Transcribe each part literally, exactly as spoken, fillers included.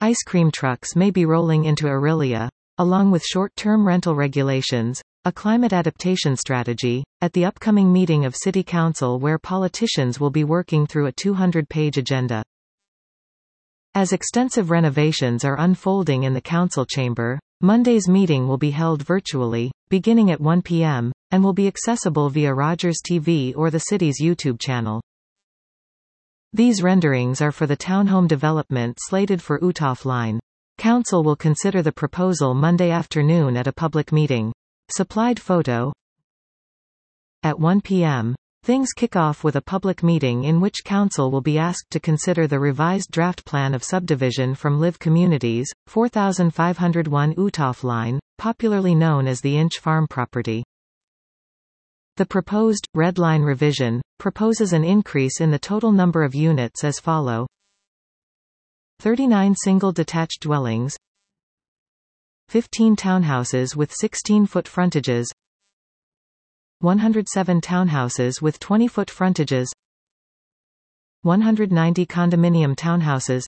ice cream trucks may be rolling into Orillia, along with short-term rental regulations, a climate adaptation strategy, at the upcoming meeting of City Council where politicians will be working through a two hundred page agenda. As extensive renovations are unfolding in the council chamber, Monday's meeting will be held virtually, beginning at one p m, and will be accessible via Rogers T V or the city's YouTube channel. These renderings are for the townhome development slated for Uthoff Line. Council will consider the proposal Monday afternoon at a public meeting. Supplied photo. At one p m, things kick off with a public meeting in which Council will be asked to consider the revised draft plan of subdivision from Live Communities, four thousand five hundred one Uthoff Line, popularly known as the Inch Farm property. The proposed Red Line revision proposes an increase in the total number of units as follow: thirty-nine single detached dwellings, fifteen townhouses with sixteen foot frontages, one hundred seven townhouses with twenty foot frontages, one hundred ninety condominium townhouses.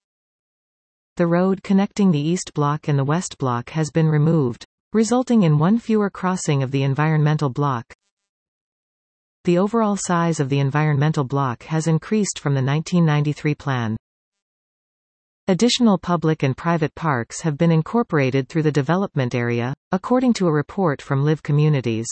The road connecting the East Block and the West Block has been removed, resulting in one fewer crossing of the environmental block. The overall size of the environmental block has increased from the nineteen ninety-three plan. Additional public and private parks have been incorporated through the development area, according to a report from Live Communities.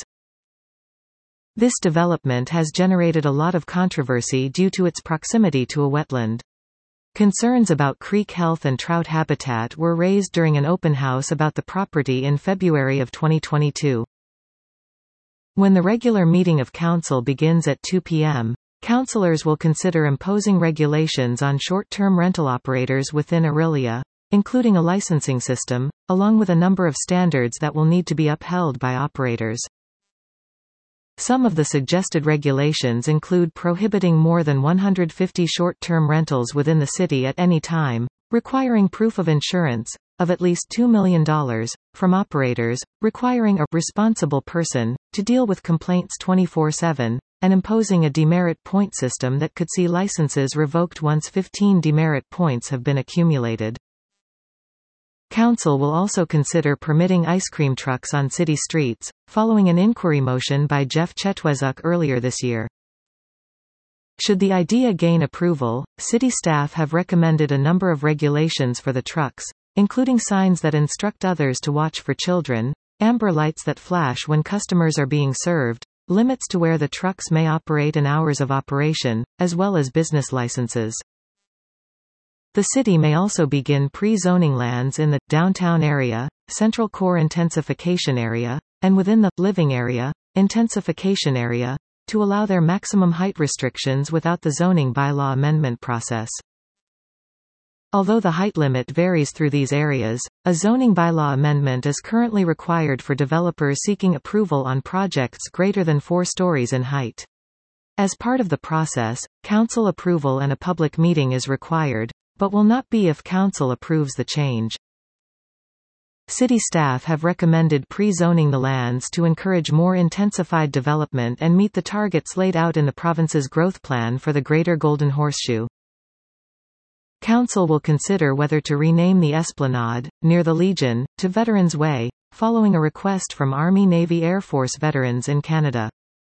This development has generated a lot of controversy due to its proximity to a wetland. Concerns about creek health and trout habitat were raised during an open house about the property in February of twenty twenty-two. When the regular meeting of Council begins at two p m, councillors will consider imposing regulations on short-term rental operators within Orillia, including a licensing system, along with a number of standards that will need to be upheld by operators. Some of the suggested regulations include prohibiting more than one hundred fifty short-term rentals within the city at any time, requiring proof of insurance, of at least two million dollars, from operators, requiring a responsible person to deal with complaints twenty-four seven, and imposing a demerit point system that could see licenses revoked once fifteen demerit points have been accumulated. Council will also consider permitting ice cream trucks on city streets, following an inquiry motion by Jeff Chetwezuk earlier this year. Should the idea gain approval, city staff have recommended a number of regulations for the trucks, including signs that instruct others to watch for children, amber lights that flash when customers are being served, limits to where the trucks may operate and hours of operation, as well as business licenses. The city may also begin pre-zoning lands in the downtown area, central core intensification area, and within the living area, intensification area, to allow their maximum height restrictions without the zoning bylaw amendment process. Although the height limit varies through these areas, a zoning bylaw amendment is currently required for developers seeking approval on projects greater than four stories in height. As part of the process, council approval and a public meeting is required, but will not be if council approves the change. City staff have recommended pre-zoning the lands to encourage more intensified development and meet the targets laid out in the province's growth plan for the Greater Golden Horseshoe. Council will consider whether to rename the Esplanade, near the Legion, to Veterans Way, following a request from Army Navy Air Force veterans in Canada.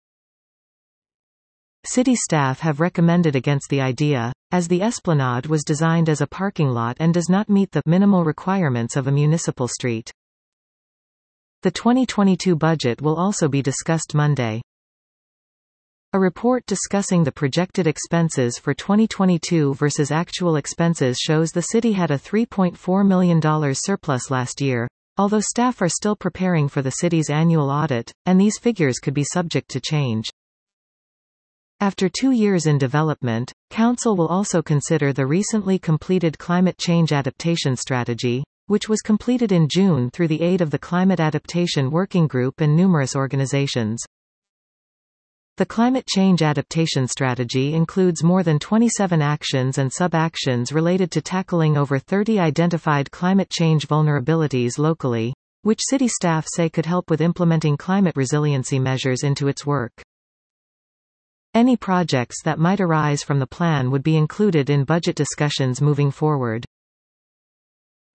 City staff have recommended against the idea, as the Esplanade was designed as a parking lot and does not meet the minimal requirements of a municipal street. The twenty twenty-two budget will also be discussed Monday. A report discussing the projected expenses for twenty twenty-two versus actual expenses shows the city had a three point four million dollars surplus last year, although staff are still preparing for the city's annual audit, and these figures could be subject to change. After two years in development, Council will also consider the recently completed Climate Change Adaptation Strategy, which was completed in June through the aid of the Climate Adaptation Working Group and numerous organizations. The Climate Change Adaptation Strategy includes more than twenty-seven actions and sub-actions related to tackling over thirty identified climate change vulnerabilities locally, which city staff say could help with implementing climate resiliency measures into its work. Any projects that might arise from the plan would be included in budget discussions moving forward.